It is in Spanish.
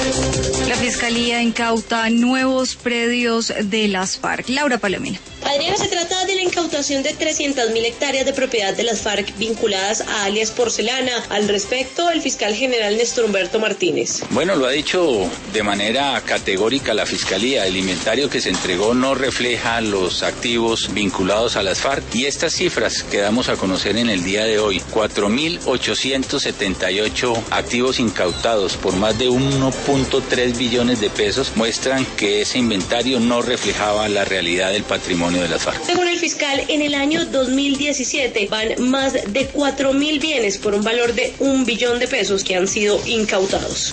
La Fiscalía incauta nuevos predios de las FARC. Laura Palomino. Adriana, se trata de la incautación de 300.000 hectáreas de propiedad de las FARC vinculadas a alias Porcelana. Al respecto, el fiscal general Néstor Humberto Martínez. Bueno, lo ha dicho de manera categórica la Fiscalía. El inventario que se entregó no refleja los activos vinculados a las FARC y estas cifras que damos a conocer en el día de hoy, 4.878 activos incautados por más de 1.3 billones de pesos, muestran que ese inventario no reflejaba la realidad del patrimonio de las FARC. Según el fiscal, en el año 2017 van más de 4.000 bienes por un valor de 1 billón de pesos que han sido incautados.